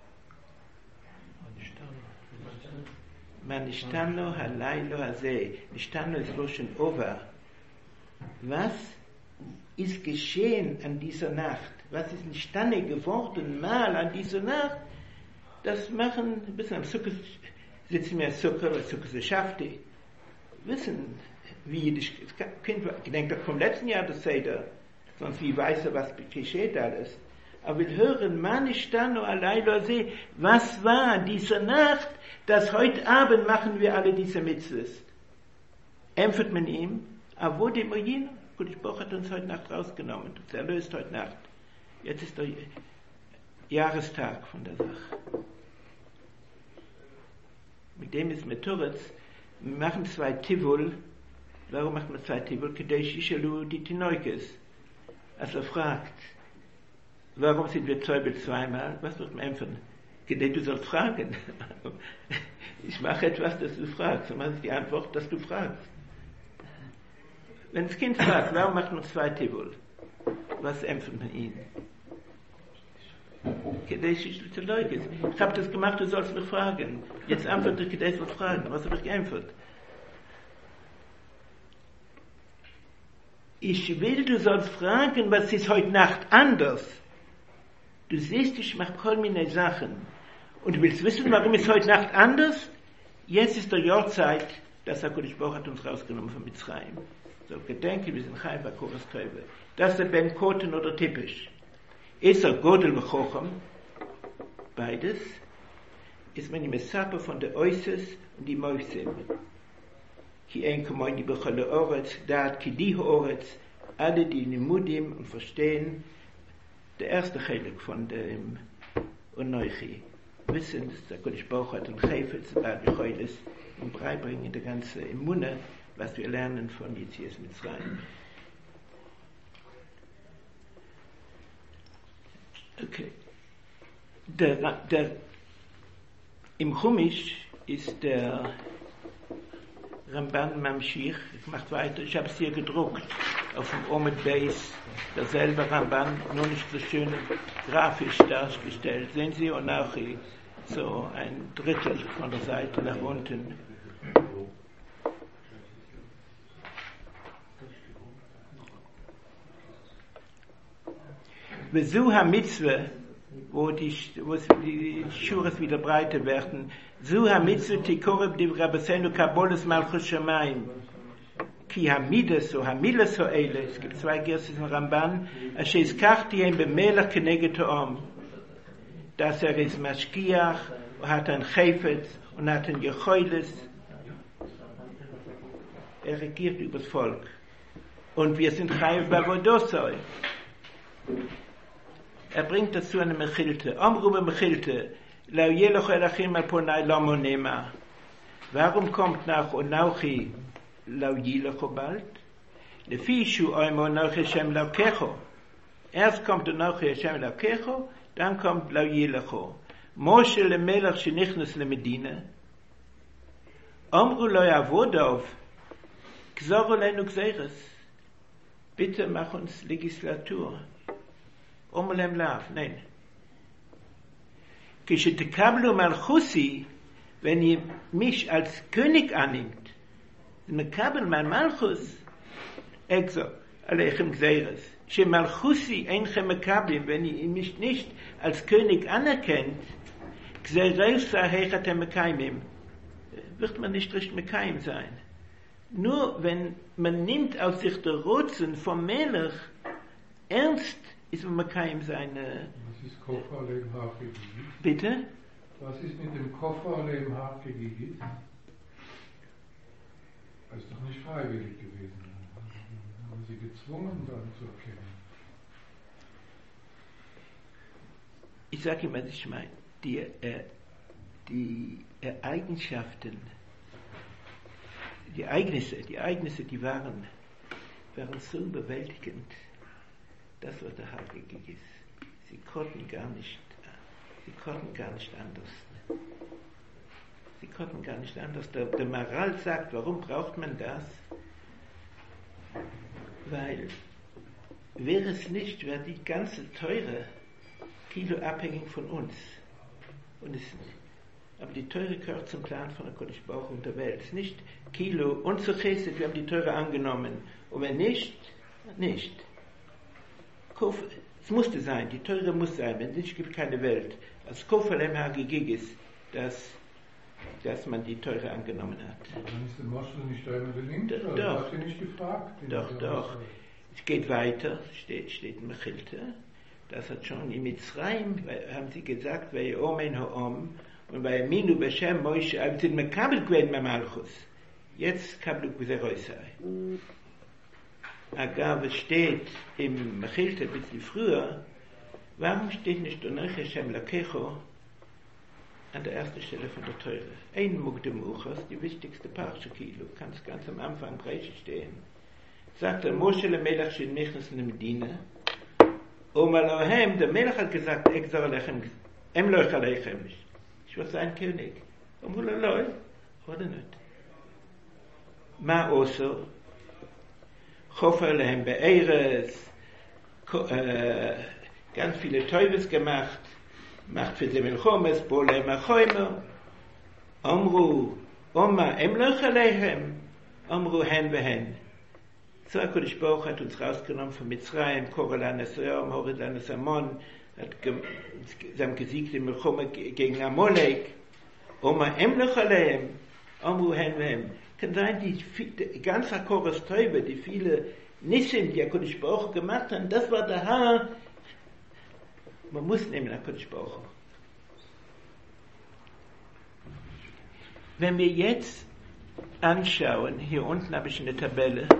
Manishtano halaylo hazeh. Nishtano ist Loshen Over. Was ist geschehen an dieser Nacht? Was ist Nishtane geworden mal an dieser Nacht? Das machen, ein bisschen am Sukkot, sitzen wir am Sukkot, was Sukkot so schafft, wissen, wie Jiddisch, Kind, ich denke doch vom letzten Jahr das Seder, sonst wie weiß er, was geschieht alles. Aber wir hören, Manishtano halaylo hazeh, was war diese Nacht, dass heute Abend machen wir alle diese Mitzvahs. Empfiehlt man ihm, Avodim Oyinu, Kodesh Baruch hat uns heute Nacht rausgenommen, uns erlöst heute Nacht. Jetzt ist der Jahrestag von der Sache. Mit dem ist Metoretz, wir machen 2 Tivul. Warum macht man 2 Tivul? Kedesh Ishelu die Tinoikes. Also fragt, warum sind wir Zeubel 2-mal? Was wird man empfehlen? Du sollst fragen. Ich mache etwas, das du fragst. Und was ist die Antwort, dass du fragst? Wenn das Kind fragt, warum macht man 2 Tivul? Was empfiehlt man ihnen? Ich habe das gemacht, du sollst mich fragen. Jetzt antworte ich, ich will fragen. Was habe ich geantwortet? Ich will, du sollst fragen, was ist heute Nacht anders? Du siehst, ich mache kolmine Sachen. Und du willst wissen, warum ist heute Nacht anders? Jetzt ist der Jahrzeit, dass der Kodesh Baruch hat uns rausgenommen von Mitzrayim. So, gedenke, wir sind Chaim HaKoros Teuve. Das ist der Ben Koten oder typisch. Ist er Godel Mechocham, beides, ist man die Messape von der Oises und die Moisim. Ki ein Komoin die Bechole Oretz, Daat Ki di Oretz, alle die Nimudim und verstehen, der erste Chelik von dem Onoichi. Wissen, dass der Kodesh Baruch hat und Chayfetz, Bad Bechoiles, und beibringen die ganze Immune, was wir lernen von Yetzias Mitzrayim. Okay. Im Chumash ist der Ramban Mamshich, ich mache weiter, ich habe es hier gedruckt, auf dem Omed Beis, derselbe Ramban, nur nicht so schön grafisch dargestellt. Sehen Sie, und auch so ein Drittel von der Seite nach unten. Besuch HaMitzvah, wo die Schuras wieder breiter werden, Besuch HaMitzvah Tikoreb di Rabbeinu Kabbolas Malchus Shamayim. ki hamidas o hamilas ha'ele, es gibt zwei Gerses in Ramban, asher izkarti bemelach keneget ha'om, dass ist Maschkiach, hat ein Chefetz und hat ein Gecheules. Regiert übers Volk. Und wir sind Chayiv Bavodosoi. Bringt dazu eine Mechilte. Amru Mechilte, lau yeloch elachim al ponai lamonema. Warum kommt nach Onauchi lau yeloch bald? Lefishu oimo Onauchi Hashem laukecho. Erst kommt Onauchi Hashem laukecho, dann kommt lau yelocho. Moshe lemelach shenichnas lemedina. Amru lo yavodov. Gzor oleinu gzeres. Bitte mach uns Legislatur. Lem lav, nein. Kishetekablu malchusi, wenn ihr mich als König annimmt, mekabel mein Malchus, exo, aleichem gzeres. She malchusi einchem mekablim, wenn ihr mich nicht als König anerkennt, gzeres sahechatem mekaimim, wird man nicht recht mekaim sein. Nur wenn man nimmt aus sich der Rotzen vom Melech, ernst ist man mekaim seine... Was ist Koffer leben Hafegigit? Bitte? Was ist mit dem Koffer leben Hafegigit? Das ist doch nicht freiwillig gewesen. Haben sie gezwungen, dann zu erkennen. Ich sage immer, was ich meine. Die Eigenschaften, die Ereignisse, die waren so überwältigend, das was der Hagegig ist. Sie konnten gar nicht anders. Der Maral sagt, warum braucht man das? Weil, wäre es nicht, wäre die ganze Teure Kilo abhängig von uns. Aber die Teure gehört zum Plan von der Kodesh Baruch und der Welt. Es ist nicht Kilo und zu Chesed, wir haben die Teure angenommen. Und wenn nicht. Es musste sein, die Teure muss sein, wenn nicht, gibt es keine Welt. Als Koferlem Hagigig ist, dass man die Teure angenommen hat. Dann ist der Moschel nicht einmal gelingt, doch. Hast du nicht gefragt? Doch. Es geht weiter, steht in Mechilte. Das hat schon in Mitzrayim, haben sie gesagt, weil Omen Ho'om, und bei Minu Beshem Moshe, aber sind Mekabel gewesen beim Malchus. Jetzt Kabel Gzeroisai. Agav, es steht im Mechilte ein bisschen früher, warum steht nicht Onach Hashem Lakecho an der ersten Stelle von der Teure? Ein Mugdem Uchas, die wichtigste Parsche Kilo, ganz am Anfang Breche stehen. Sagt der Moshe le Melech shin nichnas le Medina, Alohem, der Melech hat gesagt, Exar Alechem, Emloch Alechem, ich will sein König. Loi, oder nicht? Ma Oso, Chofer Alechem Be'eres, ganz viele Teufels gemacht, macht für sie Milchomes, Bolem Achoymo, Omru, Oma, Emloch Alechem, Omru Hen Behen. So HaKadosh Baruch hat uns rausgenommen von Mitzrayim, Koralan Esreom, Horidan Esamon, sie haben gesiegt in Milchome gegen Amalek, Oma Emloch Aleim, Omru Hen Vehem. Kann sein, die ganze HaKoras Teube, die viele Nissim, die HaKadosh Baruch gemacht haben, das war der Haar. Man muss nehmen HaKadosh Baruch. Wenn wir jetzt anschauen, hier unten habe ich eine Tabelle,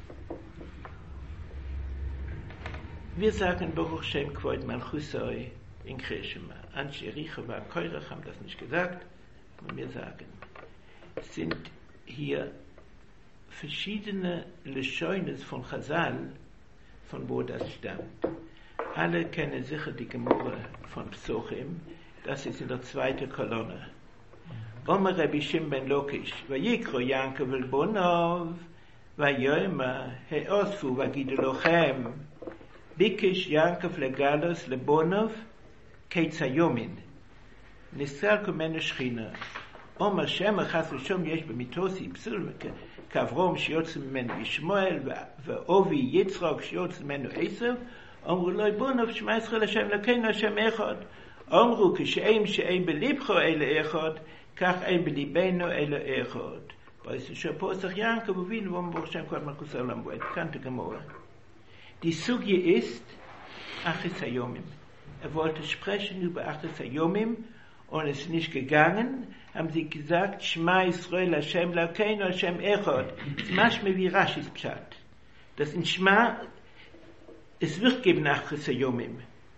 wir sagen Baruch Shem Kvod Malchusoi in Kreshema. Anshe Richa war Keurach haben das nicht gesagt, aber wir sagen, es sind hier verschiedene Leschoines von Chazal, von wo das stammt. Alle kennen sicher die Gemurre von Psochim, das ist in der zweiten Kolonne. Omer Rabbi Shimon ben Lokish, Vayikro Yankov el Bonov, Vayoyma, Heosfu Vagidolochem, Bikish Yankov legalos lebonov keitzayomin. Nisrael kumenu shchina. Omer Shema chas v'shom yesh b'mitosi psul kavrom shiotz mimenu Yishmael v'ovi Yitzchak shiotz mimenu Esav. Omru lo bonov shema Yisrael Hashem Elokeinu Hashem echad. Omru kisheim she'ein belibcho ele echad kach ein belibenu ele echad. Weißt du, schon Posach Janke, wo wir wollen, wo Hashem Kod Malchus Olam wird, kannte Gemora. Die Sugje ist Achis Hayomim. Wollte sprechen über Achis Hayomim und es ist nicht gegangen, haben sie gesagt, Shema Yisrael Hashem Lakeinu Hashem Echad. Es macht mir wie Rashis Pshat. Das in Shema, es wird geben Achis Hayomim.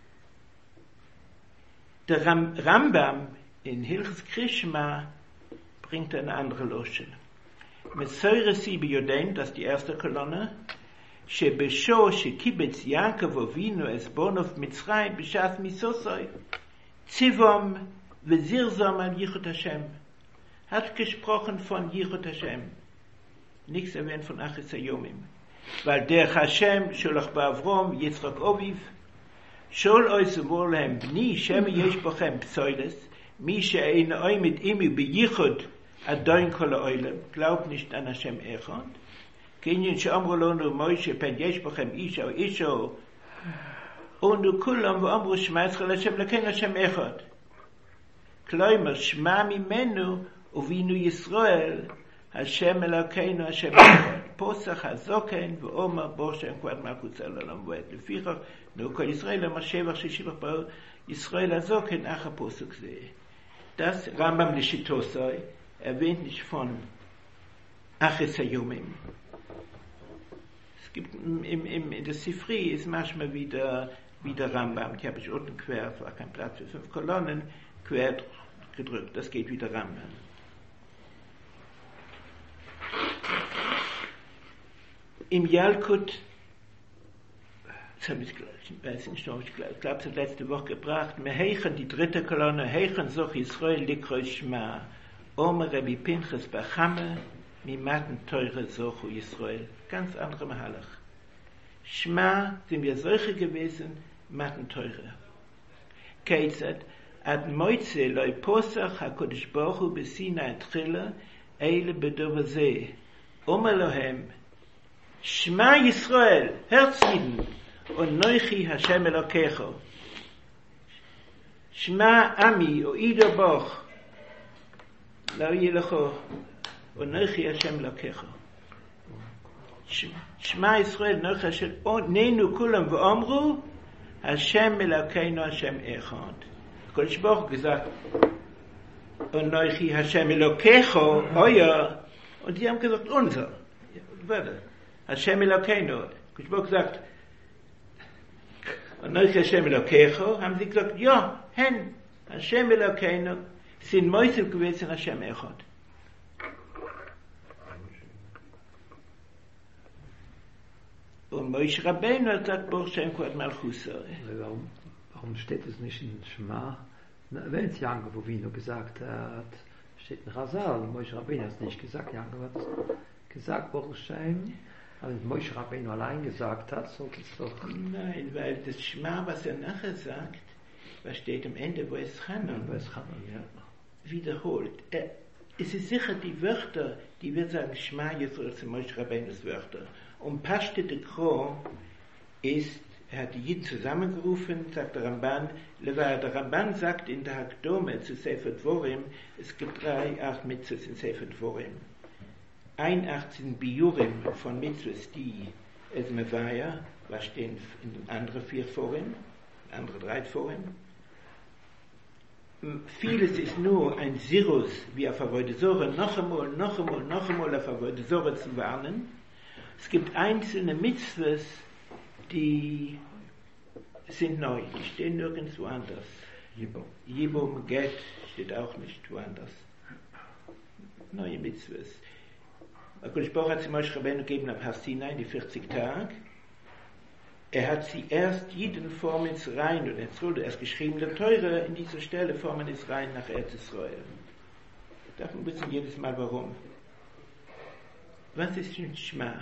Der Rambam in Hilchos Krishma bringt eine andere Loschen. Mit Säure Sibi Yodein, das ist die erste Kolonne, שבשו שקיבץ יעקב אבינו אסבונוב מצרים בשעת מיסוסוי ציבום וזירזום על ייחוד השם. Hat gesprochen von Yichud Hashem. Nichts erwähnt von Achis Hayomim. Weil der Hashem שולח באברום יצחק אביו שול אויס אמור להם בני שמא יש בכם פסוילס מי שאין עומד עמי בייחוד אדון כל העולם. Glaubt nicht an Hashem Echad. Kinyin שאמרו לנו מוישה פן יש בכם איש או אישו ונו כולם ואמרו שמע ישראל השם לכן השם אחד. כלומר שמע ממנו ובינו ישראל השם אלוקינו השם אחד. פוסח הזוקן ואומר בו שם כבוד מלכות העולם ועד. לפיכך נו כל ישראל אמר שבח ששיבח בו ישראל הזוקן אך הפוסק זה. Das Rambam Lishitosai erwähnt nicht von Achis Hayomim. Gibt in der Sifri ist manchmal wieder Rambam. Die habe ich unten quer, es war kein Platz für 5 Kolonnen, quer gedrückt. Das geht wieder Rambam. Im Yalkut, das habe ich weiß nicht, ich glaube, es hat letzte Woche gebracht, wir heichen die dritte Kolonne, heichen soch Israel likroi Shema, Omer Rabbi Pinchas Bachame, Mimaten teure Sochu Israel. Ganz andere Mahalach. Shema sind wir solche gewesen, Maten teure. Keitzat, ad moitze loi posach HaKodesh Baruch Hu besina etchila, eile bedovazeh. Elohem, Shema Yisrael, Herziden, und Noichi Hashem Elokecho. Shema Ami, o Ido Boch, Lau Yelocho, ונויכי השם לקחה. שמע ישראל נויכי השם, נהנו כולם ואומרו, השם אלוקינו השם אחד. הקדוש ברוך הוא gesagt, ונויכי השם אלוקיכו, euer, und die haben gesagt, unser. Warte, השם אלוקינו. הקדוש ברוך הוא gesagt, ונויכי השם אלוקיכו, haben sie gesagt, ja, hen, השם אלוקינו, sind Mäusel gewesen, השם אחד. Und Moshe Rabbeinu hat gesagt, Baruch Shem Kod Malchus. Warum steht es nicht in Shema? Wenn es Yankov Avinu gesagt hat, steht in Chazal, Moshe Rabbeinu hat es nicht gesagt, Yankov hat es gesagt, Baruch Shem, aber wenn Moshe Rabbeinu allein gesagt hat, sollte es doch... Nein, weil das Shema, was nachher sagt, was steht am Ende, wo es Chanan, ja. Wiederholt. Es ist sicher die Wörter, die wir sagen, Shema Yisrael sind Moshe Rabbeinus Wörter. Und Pashte de Kro ist, hat die Jiden zusammengerufen, sagt der Ramban, der Ramban sagt in der Hakdome zu Sefer Dvorim, es gibt 3 Art Mitzvahs in Sefer Dvorim. 18 Biurim von Mitzvahs, die es Mevaya, was stehen in den anderen 4 Forim, andere 3 Forim. Vieles ist nur ein Sirus, wie auf Avodah Zorah, noch einmal auf Avodah Zorah zu warnen. Es gibt einzelne Mitzvahs, die sind neu, die stehen nirgendwo anders. Yibum, Get steht auch nicht woanders. Neue Mitzvahs. HaKadosh Baruch hat sie Moshe Rabbeinu gegeben am Har Sinai, die 40 Tage. Er hat sie erst jeden Form ins Rein, und er ist geschrieben, der Teure in dieser Stelle formen ins Rein nach Eretz Israel. Davon wissen jedes Mal warum. Was ist ein Shema?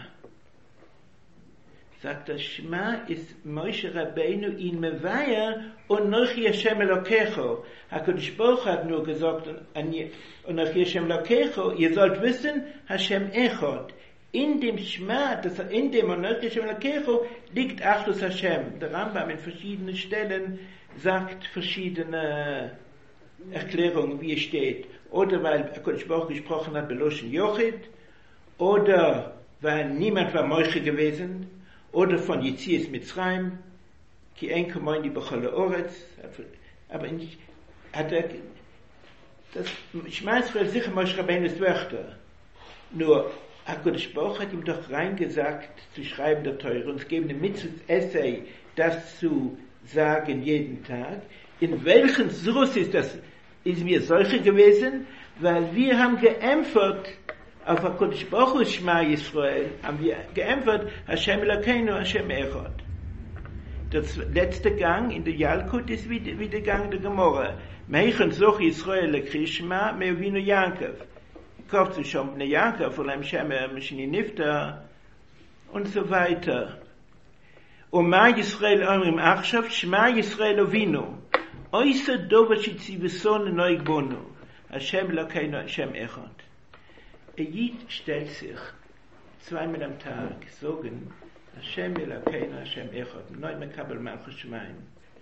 Sagt das Shema ist Moshe Rabbeinu in Mevaya und Nochi Hashem Elokecho. HaKadosh Baruch hat nur gesagt, und Nochi Hashem Elokecho, ihr sollt wissen, Hashem Echad. In dem Shema, in dem Nochi Hashem Elokecho, liegt Achdus Hashem. Der Rambam in verschiedenen Stellen sagt verschiedene Erklärung, wie es steht, oder weil Kodesh Baruch gesprochen hat, Beloschen Jochid, oder weil niemand war Moiche gewesen, oder von Yetzias Mitzrayim, ki ein Komoini Bechole Oretz, aber nicht, hat das Shema Yisrael sicher Moshe Rabbeinu's Wörter, nur HaKadosh Baruch hat ihm doch reingesagt, zu schreiben der Teure, uns geben eine Mitzvot-Essay, das zu sagen jeden Tag. In welchen Surus ist mir solche gewesen? Weil wir haben geämpft auf HaKadosh Baruch's Shema Yisrael, haben wir geämpft, Hashem Elokeinu, Hashem Echad. Der letzte Gang in der Yalkut ist wie der Gang der Gemorre. Meichen Soch Yisrael leKrishma, Meuvinu Yankov. Kauft sich schon eine Yankov, von einem Shemer, Mishini Nifta, und so weiter. Ma Yisrael Omrim Achshav, Shema Yisrael Ovinu. Oisa Dova Shitzivison Noig Bonu. Hashem Elokeinu, Hashem Echad. Jid stellt sich zweimal am Tag, sagen, Hashem Elokeinu, Hashem Echad, Neu Mekabel Malchus Shemaim.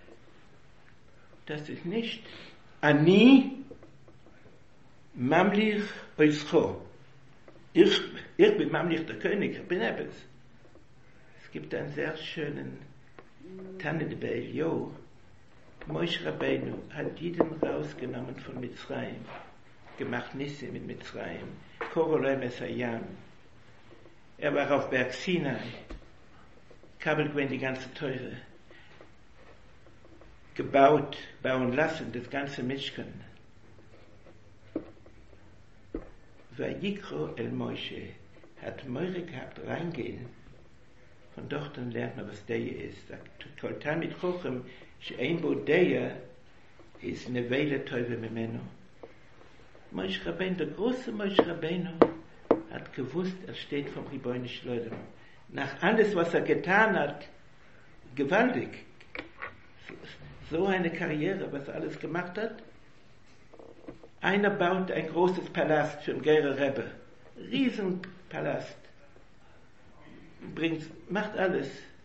Das ist nicht Ani Mamlich Oischo. Ich bin Mamlich der König, ich bin etwas. Es gibt einen sehr schönen Tanne de Be'elio. Moshe Rabbeinu hat jeden rausgenommen von Mitzrayim, gemacht Nissim in Mitzrayim, Koroloi Mesayam. Er war auf Berg Sinai, Kabel gewinnt die ganze Teure, bauen lassen, das ganze Mishkan. Vayikro el Moshe hat Meure gehabt reingehen. Von dort dann lernt man, was Deya ist. Kol Talmid Chochem, she'ein bo Deya, ist Nevele Teuve Memeno. Moshe Rabbeinu, der große Moshe Rabbeinu, hat gewusst, er steht vom Ribono Shel Olam. Nach alles, was er getan hat, gewaltig. So eine Karriere, was er alles gemacht hat. Einer baut ein großes Palast für den Gerer Rebbe. Riesenpalast. Macht alles.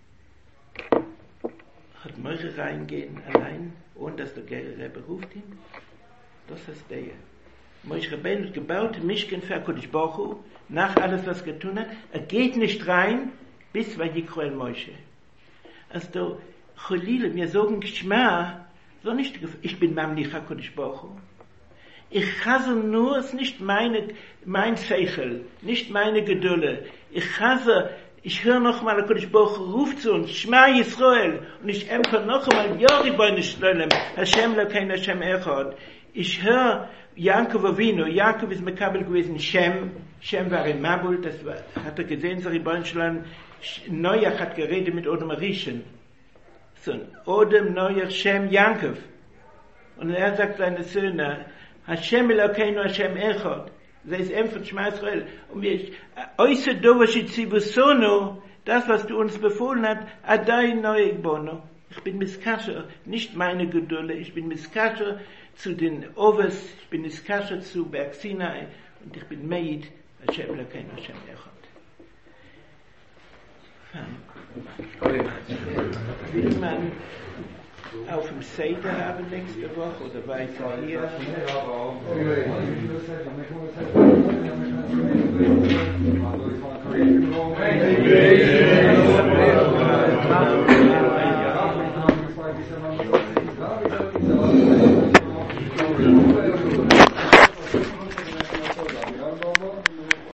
Hat Moshe reingehen allein, ohne dass der Gerer Rebbe ruft ihn? Das ist der. Moshe Rabbeinu hat gebaut, Mishkan für HaKadosh Baruch Hu, nach alles, was er getan hat. Er geht nicht rein, bis Vayikro el Moshe. Also, Cholile, mir sagen Geschma, so nicht, ich bin Mamlich HaKadosh Baruch Hu. Ich hasse nur, es ist nicht mein Seichel, nicht meine Geduld. Ich höre noch mal, HaKadosh Baruch Hu ruft zu uns, Shema Yisrael, und ich empfehle noch einmal, Ja, Ribono Shel Olam, Hashem Elokeinu, Hashem Echad. Ich höre Yankov Avinu, Yankov ist Mekabel gewesen, Shem war in Mabul, hat er gesehen, so Ribono Shel Olam, Noach hat geredet mit Odom Rishon. So, Odom, Noach, Shem, Yankov. Und er sagt seine Söhne, Hashem Elokeinu, Hashem Echad. Das ist einfach Shema Yisrael. Und wir, Oise Dova Shitzivusono, das, was du uns befohlen hast, Adai Noeg Bono. Ich bin Miskasher, nicht meine Geduld, ich bin Miskasher zu den Oves, ich bin Miskasher zu Berg Sinai, und ich bin Meid, Hashem Elokeinu, Hashem Echad. Will man auf dem Seder haben nächste Woche oder weiter hier?